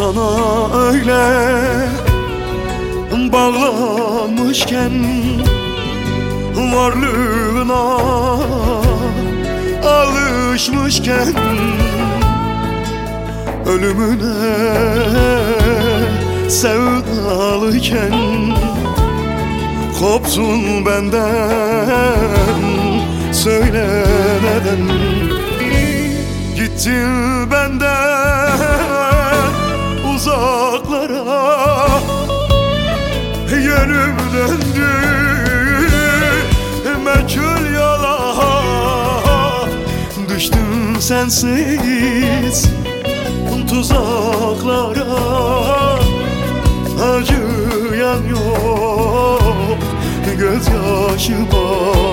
sana öyle bağlanmışken, varlığına alışmışken, ölümüne sevdalıken, kopsun benden, söyle neden gittin benden uzaklara. Yönüm döndü meçhul yola, düştüm sensiz tuzaklara. Acıyan yok gözyaşıma,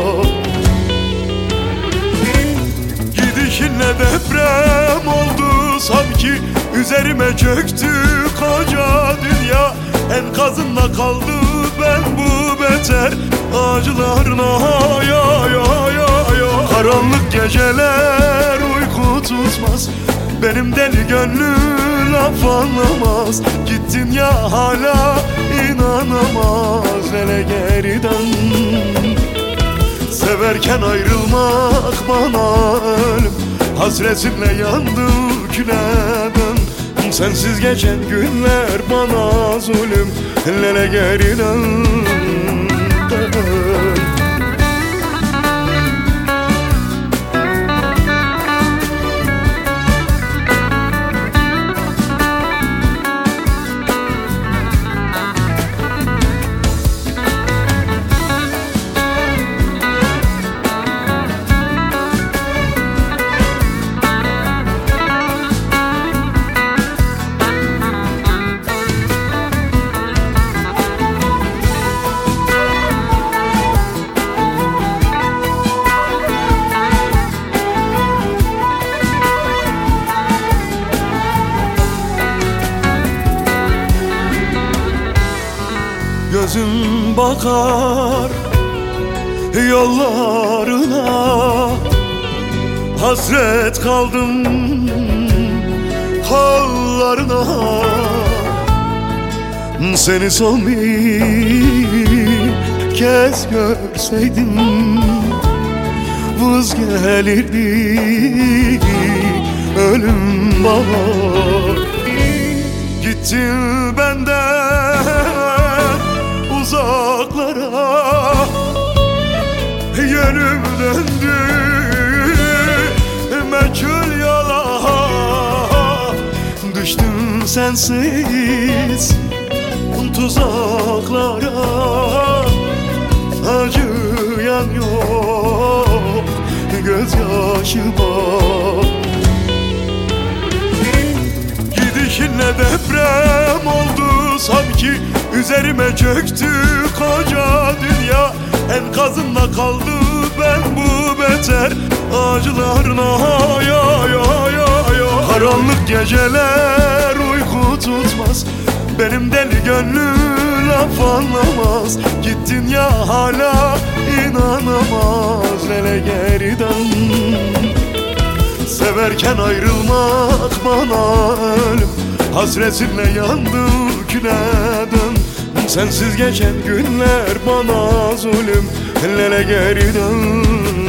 gidişinle deprem oldu sanki, üzerime çöktü koca dünya. Enkazında kaldı ben bu beter acılarına, ya ya ya ya. Karanlık geceler uyku tutmaz, benim deli gönlüm laf anlamaz. Gittin ya hala inanamaz, hele geri dön. Severken ayrılmak bana ölüm, hasretinle yandı küleden. Sensiz geçen günler bana zulüm, hele geri dön. Gözüm bakar yollarına, hasret kaldım kollarına. Seni son bir kez görseydim, vız gelirdi ölüm bana. Gittin benden uzaklara, yönüm döndü meçhul yola. Düştüm sensiz tuzaklara, acıyan yok gözyaşıma. Gidişinle deprem oldu sanki, üzerime çöktü koca dünya. Enkazında kaldı ben bu beter acılarına, ya ya ya ya. Karanlık geceler uyku tutmaz, benim deli gönlüm laf anlamaz. Gittin ya hala inanamaz, hele geri dön. Severken ayrılmak bana ölüm, hasretinle yandı küleden. Sensiz geçen günler bana zulüm, hele geri dön.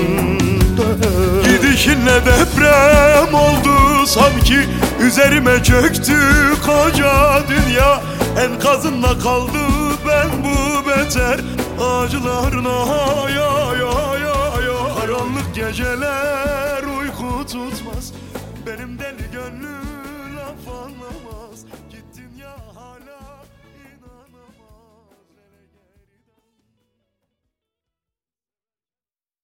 Gidişinle deprem oldu sanki, üzerime çöktü koca dünya. Enkazında kaldı ben bu beter acılarına, ya ya ya ya. Karanlık geceler uyku tutmaz,